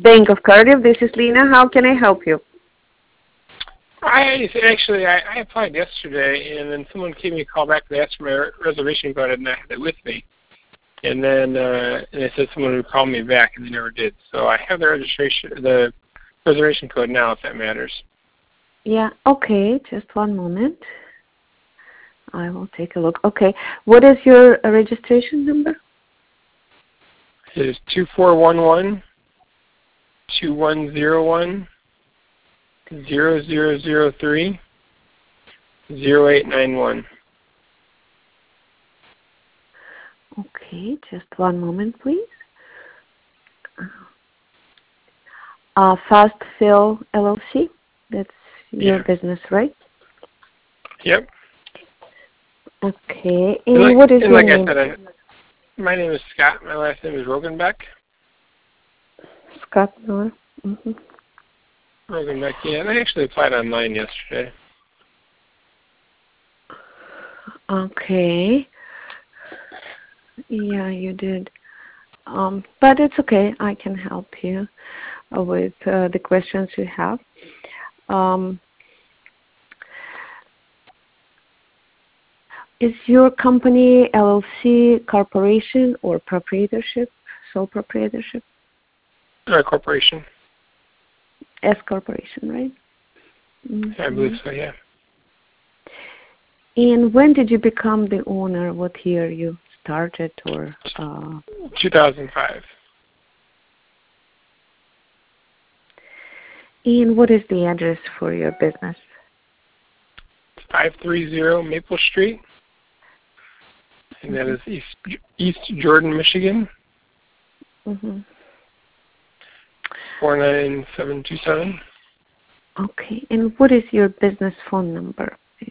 Bank of Cardiff. This is Lena. How can I help you? I applied yesterday, and then someone gave me a call back to ask for my reservation code, and I had it with me. And then they said someone would call me back, and they never did. So I have the reservation code now, if that matters. Yeah, okay. Just one moment. I will take a look. Okay. What is your registration number? It is 2411-2101. 0003 0891. Okay, just one moment, please. Fast Fill LLC. That's your business, right? Yep. Okay. And what is your name? I said, my name is Scott. My last name is Rogenbeck. Scott Miller. Mm-hmm. Rogenbeck, yeah. And I actually applied online yesterday. Okay. Yeah, you did. But it's okay. I can help you with the questions you have. Is your company LLC, corporation, or proprietorship, sole proprietorship? Corporation. S corporation, right? Mm-hmm. I believe so, yeah. And when did you become the owner? What year you started, or? 2005. And what is the address for your business? 530 Maple Street, and that is East Jordan, Michigan. Mm-hmm. 49727. Okay. And what is your business phone number, please?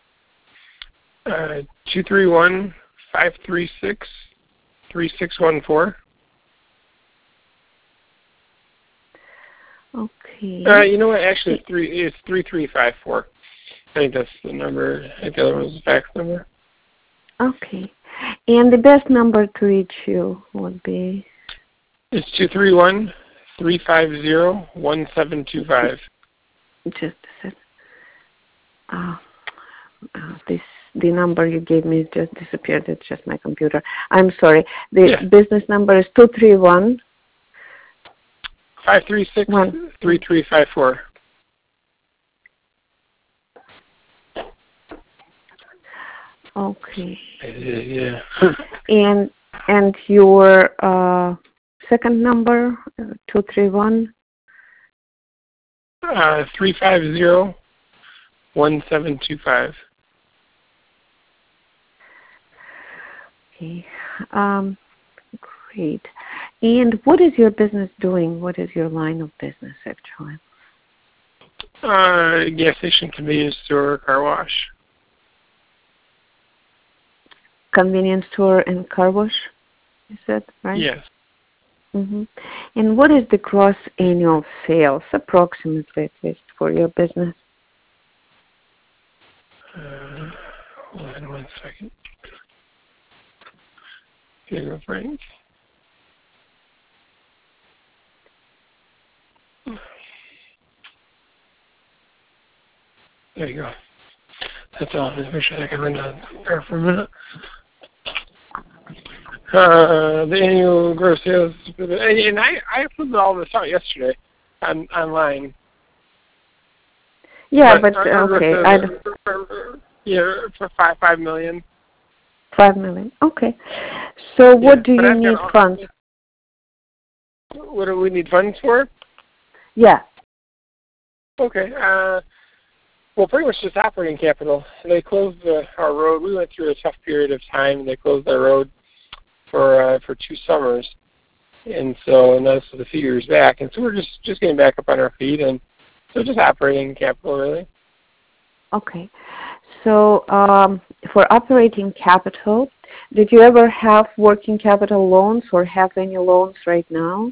231-536-3614. Okay. You know what? Actually, it's 3354. I think that's the number. I think the other one's the fax number. Okay. And the best number to reach you would be? It's 231-350-1725. Just a second. The number you gave me just disappeared. It's just my computer. I'm sorry. The business number is 231 536 3354. Okay. Yeah. and your second number, 231 350-1725. Okay. Great. And what is your business doing? What is your line of business, actually? Gas station, convenience store, car wash. Convenience store and car wash, is that right? Yes. Mm-hmm. And what is the gross annual sales, approximately, at least, for your business? Hold on 1 second. Here you go, Frank. There you go. That's all. Just make sure I can run down there for a minute. The annual gross sales, and I filled all this out yesterday online. Yeah, but okay. For $5 million. $5 million. Okay. So what do you need funds? What do we need funds for? Yeah. Okay. Well, pretty much just operating capital. They closed our road. We went through a tough period of time, and they closed our road for 2 summers. And so now the figure is back. And so we're just getting back up on our feet, and so just operating capital, really. Okay. So for operating capital, did you ever have working capital loans or have any loans right now?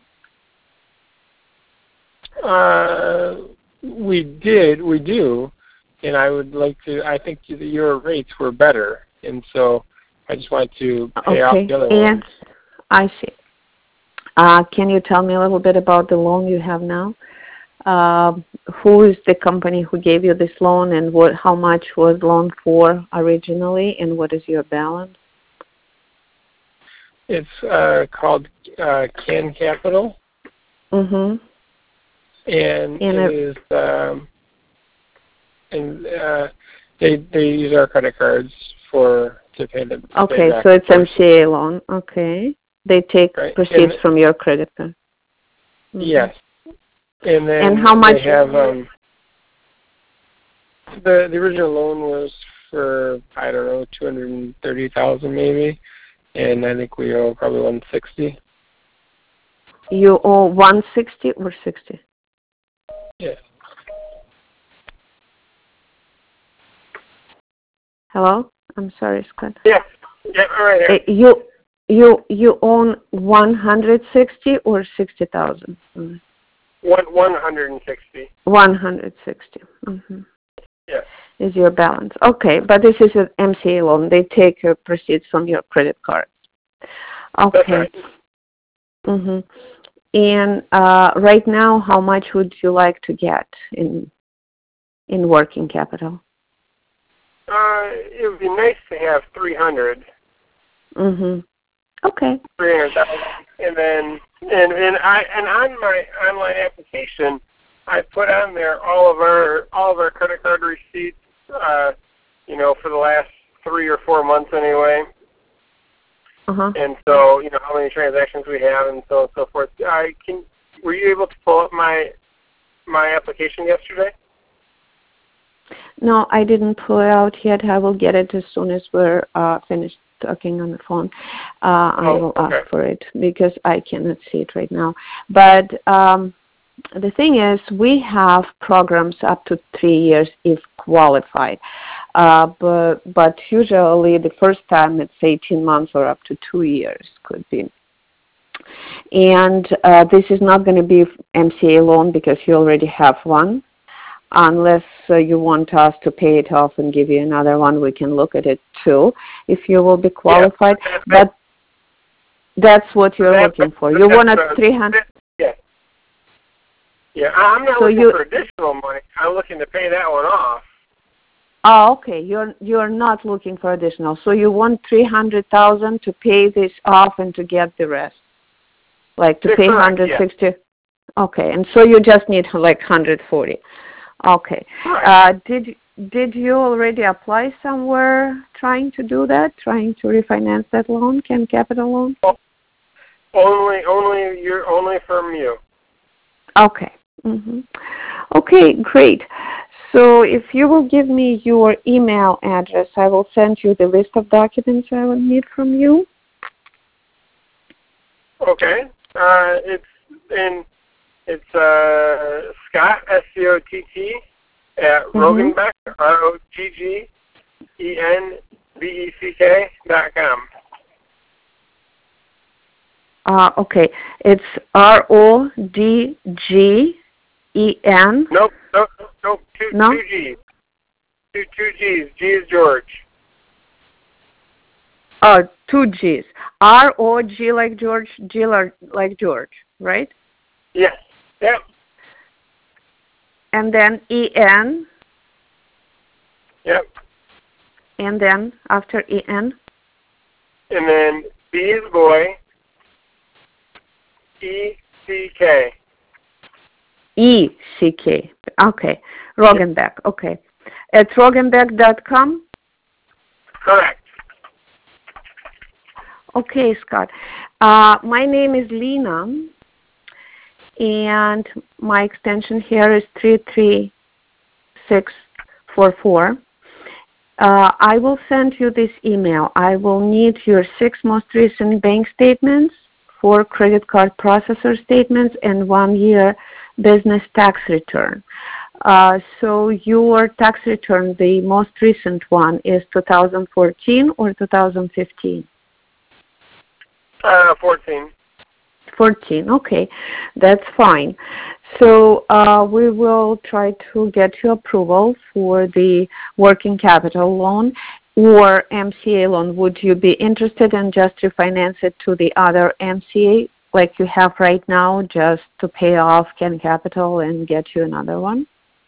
We do, and I would like to. I think your rates were better, and so I just wanted to pay off the other ones. I see. Can you tell me a little bit about the loan you have now? Who is the company who gave you this loan, and how much was loan for originally, and what is your balance? It's called Can Capital. Mm-hmm. And it is, they use our credit cards to pay the. Okay, so it's MCA loan. Okay, they take proceeds from your credit card. Mm-hmm. Yes, and then and how much? They have the original loan was for, I don't know, $230,000 maybe, and I think we owe probably $160. You owe $160 or $60? Yeah. Hello? I'm sorry, Scott. Yeah. Yeah, right here. You own $160 or $60,000? 160. 160. Mm-hmm. Yes. Is your balance. Okay, but this is an MCA loan. They take your proceeds from your credit card. Okay. That's right. Mm-hmm. And right now, how much would you like to get in working capital? It would be nice to have 300. Mm-hmm. Okay. 300,000, and then and on my online application, I put on there all of our credit card receipts, for the last 3 or 4 months anyway. Uh-huh. And so, how many transactions we have, and so on and so forth. Were you able to pull up my application yesterday? No, I didn't pull it out yet. I will get it as soon as we're finished talking on the phone. I will ask for it because I cannot see it right now. But the thing is, we have programs up to 3 years if qualified. But usually the first time it's 18 months or up to 2 years could be. And this is not going to be MCA loan because you already have one. Unless you want us to pay it off and give you another one, we can look at it too if you will be qualified. Yeah, but that's what you're looking for. You want a 300. Yeah. Yeah, I'm not looking for additional money. I'm looking to pay that one off. Oh, okay. You're not looking for additional. So you want $300,000 to pay this off and to get the rest, like to pay $160. Yeah. Okay, and so you just need like $140. Okay. Right. Did you already apply somewhere trying to do that, trying to refinance that loan, Can Capital loan? Only from you. Okay. Mm-hmm. Okay, great. So if you will give me your email address, I will send you the list of documents I will need from you. Okay. It's Scott, SCOTT, at Roggenbeck, ROGGENBECK.com. Okay. It's RODGEN. Nope. Two G's. Two G's. G is George. Oh, 2 G's. R-O-G like George, G like George, right? Yes. Yep. And then E-N. Yep. And then after E-N? And then B is boy. E-C-K. E-C-K. Okay. Roggenbeck. Okay. At Roggenbeck.com? Correct. Okay, Scott. My name is Lena, and my extension here is 33644. I will send you this email. I will need your 6 most recent bank statements, 4 credit card processor statements, and 1-year business tax return. So your tax return, the most recent one, is 2014 or 2015? 14. 14, okay. That's fine. So we will try to get you approval for the working capital loan or MCA loan. Would you be interested in just refinance it to the other MCA like you have right now just to pay off Ken Capital and get you another one?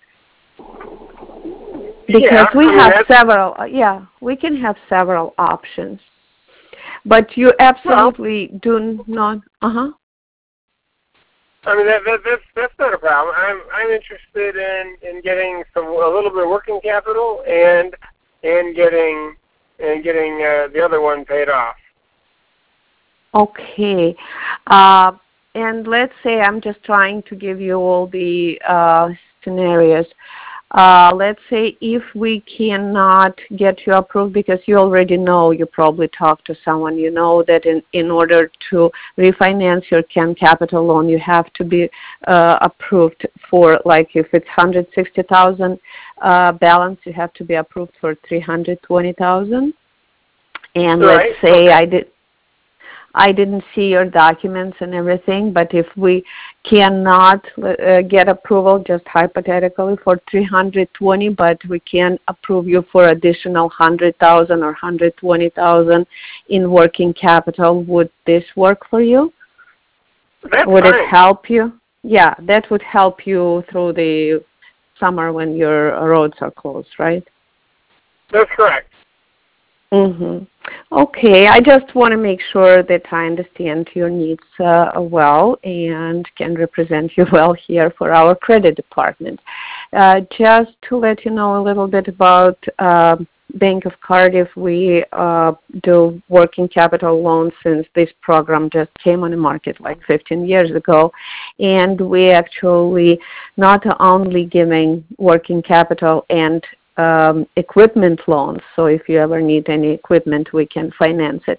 Because we have several, we can have several options. But you absolutely do not, I mean, that's not a problem. I'm interested in getting a little bit of working capital and getting the other one paid off. Okay. And let's say I'm just trying to give you all the scenarios. Let's say if we cannot get you approved, because you already know, you probably talked to someone, you know that in order to refinance your Ken Capital loan, you have to be approved for, like if it's $160,000 balance, you have to be approved for $320,000. And let's say I didn't see your documents and everything, but if we cannot get approval, just hypothetically, for $320,000, but we can approve you for additional $100,000 or $120,000 in working capital, would this work for you? Would it help you? Yeah, that would help you through the summer when your roads are closed, right? That's correct. Okay, I just want to make sure that I understand your needs well and can represent you well here for our credit department. Just to let you know a little bit about Bank of Cardiff, we do working capital loans since this program just came on the market like 15 years ago. And we actually not only giving working capital and equipment loans, so if you ever need any equipment, we can finance it.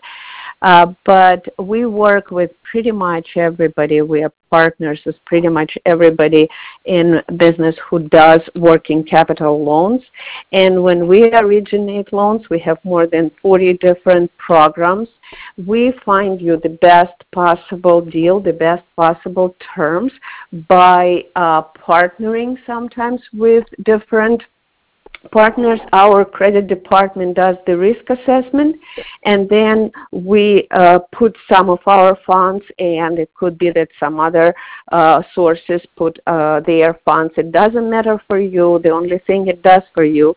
But we work with pretty much everybody. We are partners with pretty much everybody in business who does working capital loans. And when we originate loans, we have more than 40 different programs. We find you the best possible deal, the best possible terms by partnering sometimes with different partners. Our credit department does the risk assessment, and then we put some of our funds, and it could be that some other sources put their funds. It doesn't matter for you. The only thing it does for you,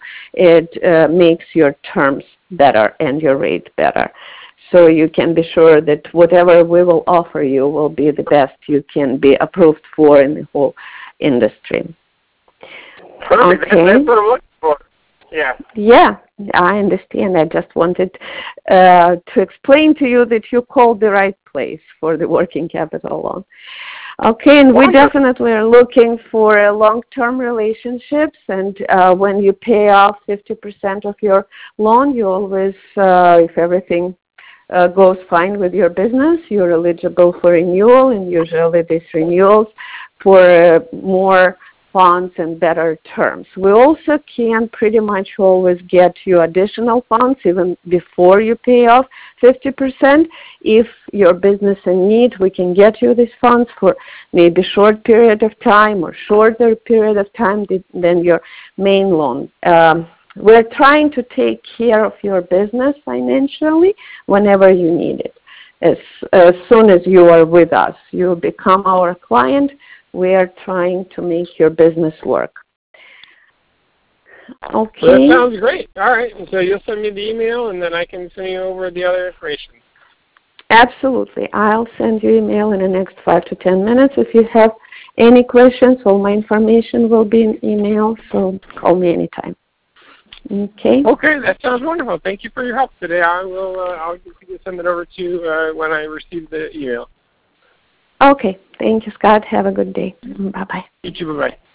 it makes your terms better and your rate better. So you can be sure that whatever we will offer you will be the best you can be approved for in the whole industry. Perfect. Okay. That's what I'm looking for. Yeah. Yeah, I understand. I just wanted to explain to you that you called the right place for the working capital loan. Okay, and we definitely are looking for long-term relationships, and when you pay off 50% of your loan, you always, if everything goes fine with your business, you're eligible for renewal, and usually these renewals for more funds and better terms. We also can pretty much always get you additional funds even before you pay off 50%. If your business in need, we can get you these funds for maybe short period of time or shorter period of time than your main loan. We're trying to take care of your business financially whenever you need it. As soon as you are with us, you become our client. We are trying to make your business work. Okay. Well, that sounds great. All right. So you'll send me the email, and then I can send you over the other information. Absolutely. I'll send you email in the next 5 to 10 minutes. If you have any questions, all my information will be in email, so call me anytime. Okay. Okay, that sounds wonderful. Thank you for your help today. I'll send it over to you when I receive the email. Okay. Thank you, Scott. Have a good day. Bye-bye. You too. Bye-bye.